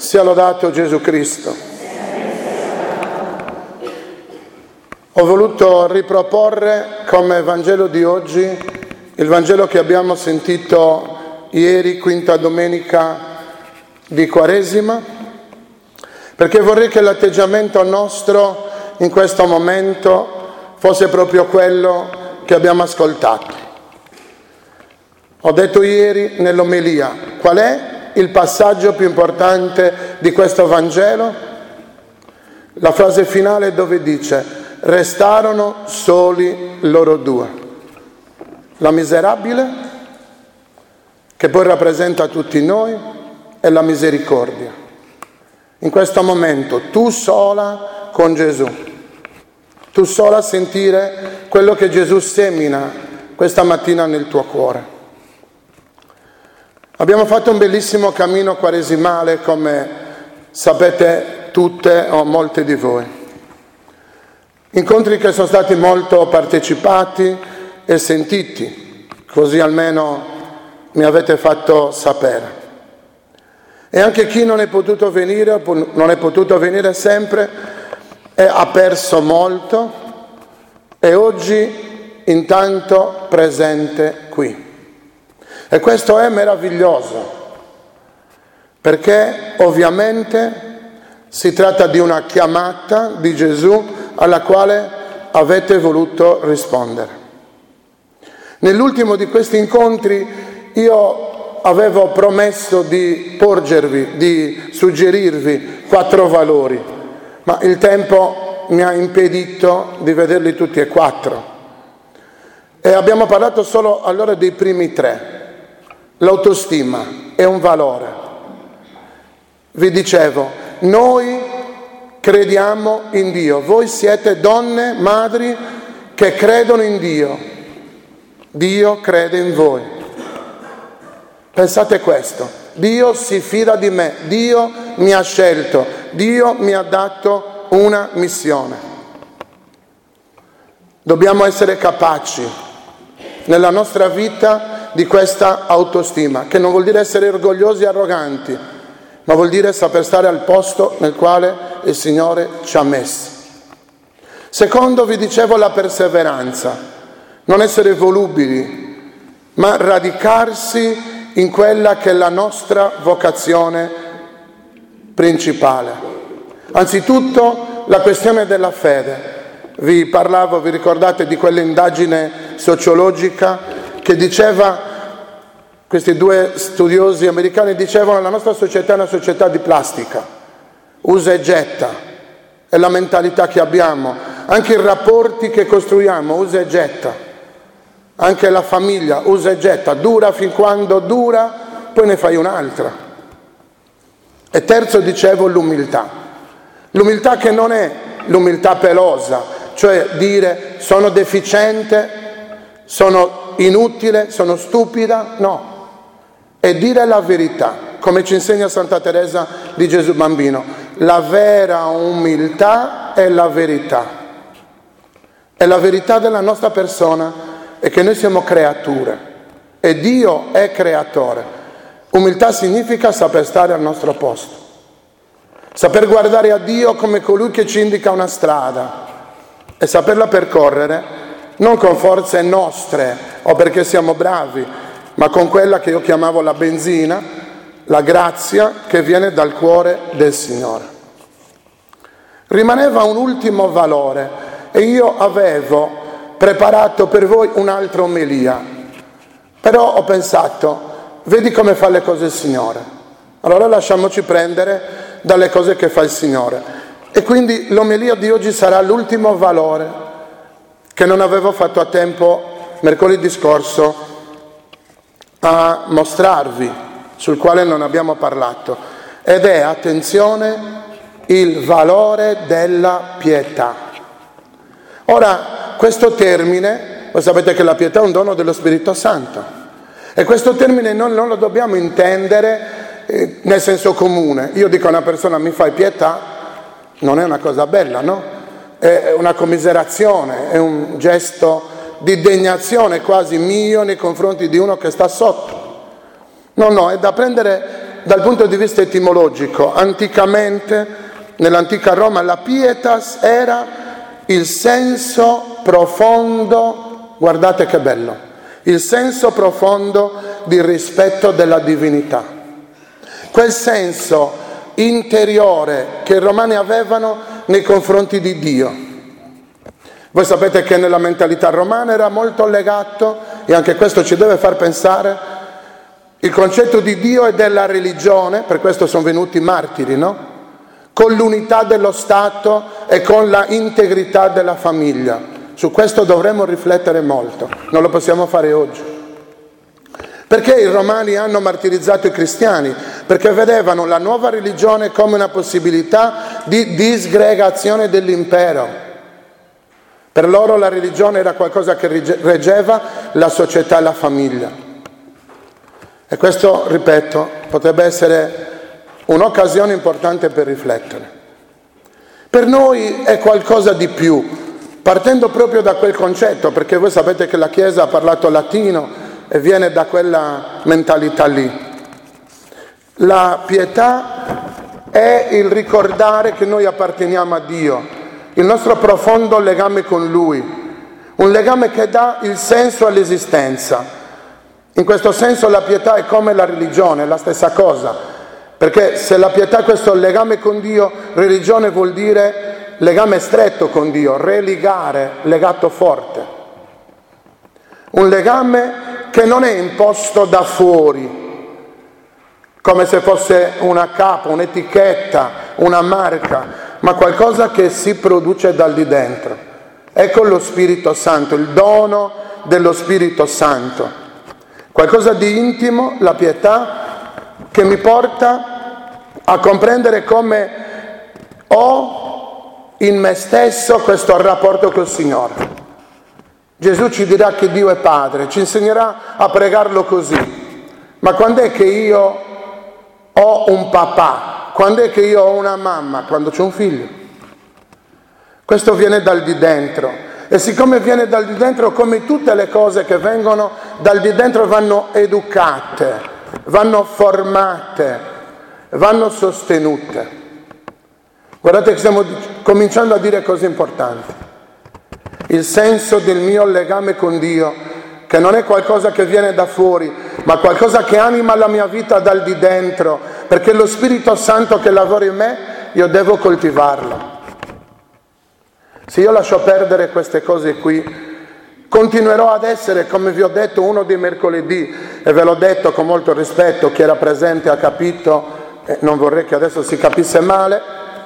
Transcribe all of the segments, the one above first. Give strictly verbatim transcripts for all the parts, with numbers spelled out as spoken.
Sia lodato Gesù Cristo. Ho voluto riproporre come Vangelo di oggi il Vangelo che abbiamo sentito ieri, quinta domenica di Quaresima, perché vorrei che l'atteggiamento nostro in questo momento fosse proprio quello che abbiamo ascoltato. Ho detto ieri nell'omelia, qual è il passaggio più importante di questo Vangelo? La frase finale dove dice: restarono soli loro due. La miserabile, che poi rappresenta tutti noi, e la misericordia. In questo momento tu sola con Gesù, tu sola a sentire quello che Gesù semina questa mattina nel tuo cuore. Abbiamo fatto un bellissimo cammino quaresimale, come sapete tutte o molte di voi. Incontri che sono stati molto partecipati e sentiti, così almeno mi avete fatto sapere. E anche chi non è potuto venire, non è potuto venire sempre, e ha perso molto, e oggi intanto presente qui. E questo è meraviglioso, perché ovviamente si tratta di una chiamata di Gesù alla quale avete voluto rispondere. Nell'ultimo di questi incontri io avevo promesso di porgervi, di suggerirvi quattro valori, ma il tempo mi ha impedito di vederli tutti e quattro. E abbiamo parlato solo allora dei primi tre. L'autostima è un valore. Vi dicevo, noi crediamo in Dio, voi siete donne, madri che credono in Dio, Dio crede in voi. Pensate questo, Dio si fida di me, Dio mi ha scelto, Dio mi ha dato una missione. Dobbiamo essere capaci nella nostra vita di questa autostima, che non vuol dire essere orgogliosi e arroganti, ma vuol dire saper stare al posto nel quale il Signore ci ha messi. Secondo, vi dicevo, la perseveranza, non essere volubili, ma radicarsi in quella che è la nostra vocazione principale. Anzitutto la questione della fede. Vi parlavo, vi ricordate di quell'indagine sociologica che diceva, questi due studiosi americani dicevano: la nostra società è una società di plastica, usa e getta, è la mentalità che abbiamo, anche i rapporti che costruiamo, usa e getta, anche la famiglia, usa e getta, dura fin quando dura, poi ne fai un'altra. E terzo, dicevo, l'umiltà, l'umiltà che non è l'umiltà pelosa, cioè dire sono deficiente, sono inutile, sono stupida, no, è dire la verità, come ci insegna Santa Teresa di Gesù Bambino. La vera umiltà è la verità, è la verità della nostra persona, è che noi siamo creature e Dio è creatore. Umiltà significa saper stare al nostro posto, saper guardare a Dio come colui che ci indica una strada e saperla percorrere non con forze nostre o perché siamo bravi, ma con quella che io chiamavo la benzina, la grazia che viene dal cuore del Signore. Rimaneva un ultimo valore e io avevo preparato per voi un'altra omelia, però ho pensato, vedi come fa le cose il Signore, allora lasciamoci prendere dalle cose che fa il Signore. E quindi l'omelia di oggi sarà l'ultimo valore che non avevo fatto a tempo mercoledì scorso a mostrarvi, sul quale non abbiamo parlato, ed è, attenzione, il valore della pietà. Ora, questo termine, voi sapete che la pietà è un dono dello Spirito Santo, e questo termine non, non lo dobbiamo intendere eh, nel senso comune. Io dico a una persona mi fai pietà, non è una cosa bella, no? È una commiserazione, è un gesto di degnazione quasi mio nei confronti di uno che sta sotto. No, no, è da prendere dal punto di vista etimologico, anticamente, nell'antica Roma, la pietas era il senso profondo, guardate che bello, il senso profondo di rispetto della divinità. Quel senso interiore che i romani avevano nei confronti di Dio. Voi sapete che nella mentalità romana era molto legato, e anche questo ci deve far pensare, il concetto di Dio e della religione, per questo sono venuti i martiri, no? Con l'unità dello Stato e con la integrità della famiglia. Su questo dovremmo riflettere molto, non lo possiamo fare oggi. Perché i romani hanno martirizzato i cristiani? Perché vedevano la nuova religione come una possibilità di disgregazione dell'impero. Per loro la religione era qualcosa che reggeva la società e la famiglia. E questo, ripeto, potrebbe essere un'occasione importante per riflettere. Per noi è qualcosa di più, partendo proprio da quel concetto, perché voi sapete che la Chiesa ha parlato latino e viene da quella mentalità lì. La pietà è il ricordare che noi apparteniamo a Dio, il nostro profondo legame con Lui, un legame che dà il senso all'esistenza. In questo senso la pietà è come la religione, è la stessa cosa, perché se la pietà è questo legame con Dio, religione vuol dire legame stretto con Dio, religare, legato forte. Un legame che non è imposto da fuori, come se fosse una capa, un'etichetta, una marca, ma qualcosa che si produce dal di dentro. Ecco lo Spirito Santo, il dono dello Spirito Santo. Qualcosa di intimo, la pietà, che mi porta a comprendere come ho in me stesso questo rapporto col Signore. Gesù ci dirà che Dio è Padre, ci insegnerà a pregarlo così. Ma quando è che io ho un papà? Quando è che io ho una mamma? Quando c'è un figlio. Questo viene dal di dentro. E siccome viene dal di dentro, come tutte le cose che vengono dal di dentro, vanno educate, vanno formate, vanno sostenute. Guardate che stiamo cominciando a dire cose importanti. Il senso del mio legame con Dio, che non è qualcosa che viene da fuori, ma qualcosa che anima la mia vita dal di dentro, perché lo Spirito Santo che lavora in me, io devo coltivarlo. Se io lascio perdere queste cose qui, continuerò ad essere, come vi ho detto, uno dei mercoledì, e ve l'ho detto con molto rispetto, chi era presente ha capito, e non vorrei che adesso si capisse male.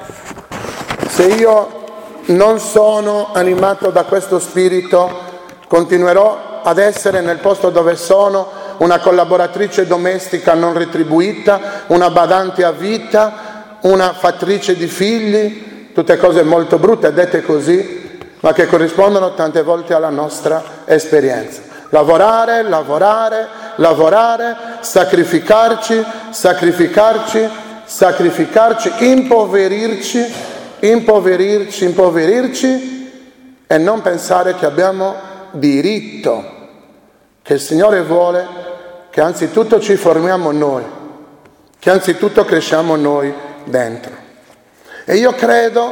Se io non sono animato da questo spirito, continuerò ad essere nel posto dove sono una collaboratrice domestica non retribuita, una badante a vita, una fattrice di figli, tutte cose molto brutte, dette così, ma che corrispondono tante volte alla nostra esperienza. Lavorare, lavorare, lavorare, sacrificarci, sacrificarci, sacrificarci, impoverirci, impoverirci, impoverirci e non pensare che abbiamo diritto, che il Signore vuole che anzitutto ci formiamo noi, che anzitutto cresciamo noi dentro. E io credo,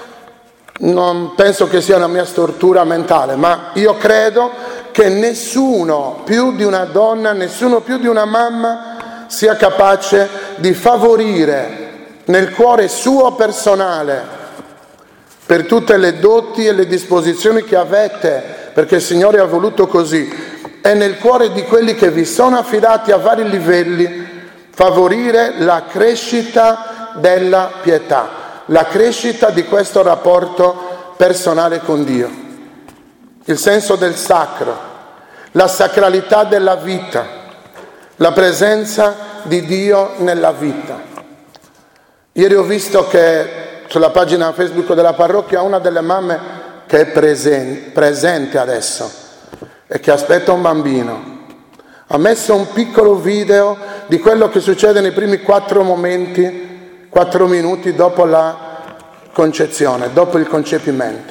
non penso che sia una mia stortura mentale, ma io credo che nessuno più di una donna, nessuno più di una mamma sia capace di favorire nel cuore suo personale, per tutte le doti e le disposizioni che avete, perché il Signore ha voluto così, e nel cuore di quelli che vi sono affidati a vari livelli, favorire la crescita della pietà, la crescita di questo rapporto personale con Dio, il senso del sacro, la sacralità della vita, la presenza di Dio nella vita. Ieri ho visto che sulla pagina Facebook della parrocchia una delle mamme che è presen- presente adesso e che aspetta un bambino ha messo un piccolo video di quello che succede nei primi quattro momenti, quattro minuti dopo la concezione, dopo il concepimento.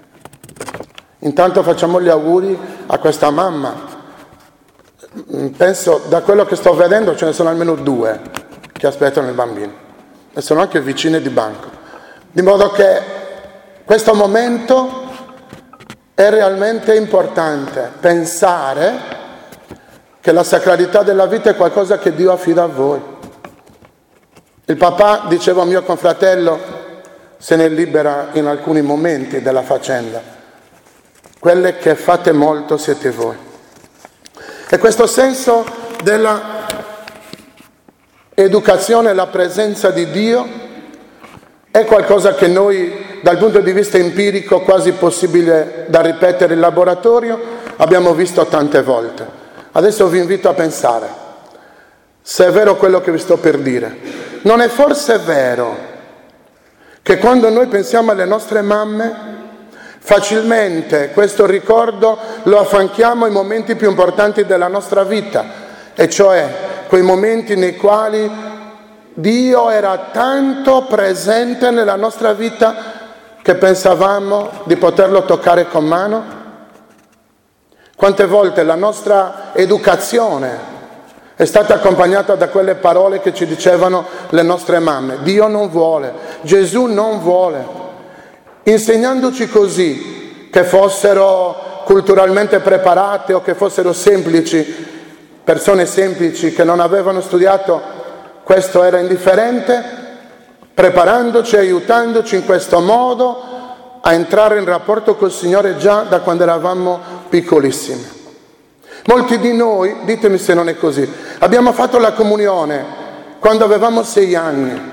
Intanto facciamo gli auguri a questa mamma. Penso, da quello che sto vedendo, ce ne sono almeno due che aspettano il bambino e sono anche vicine di banco, di modo che questo momento è realmente importante, pensare che la sacralità della vita è qualcosa che Dio affida a voi. Il papà diceva a mio confratello, se ne libera in alcuni momenti della faccenda, quelle che fate molto siete voi. E questo senso della educazione e la presenza di Dio è qualcosa che noi, dal punto di vista empirico, quasi possibile da ripetere in laboratorio, abbiamo visto tante volte. Adesso vi invito a pensare, se è vero quello che vi sto per dire. Non è forse vero che quando noi pensiamo alle nostre mamme, facilmente questo ricordo lo affianchiamo ai momenti più importanti della nostra vita, e cioè quei momenti nei quali Dio era tanto presente nella nostra vita che pensavamo di poterlo toccare con mano? Quante volte la nostra educazione è stata accompagnata da quelle parole che ci dicevano le nostre mamme: Dio non vuole, Gesù non vuole, insegnandoci così, che fossero culturalmente preparate o che fossero semplici, persone semplici che non avevano studiato, questo era indifferente, preparandoci, aiutandoci in questo modo a entrare in rapporto col Signore già da quando eravamo piccolissimi. Molti di noi, ditemi se non è così, abbiamo fatto la comunione quando avevamo sei anni.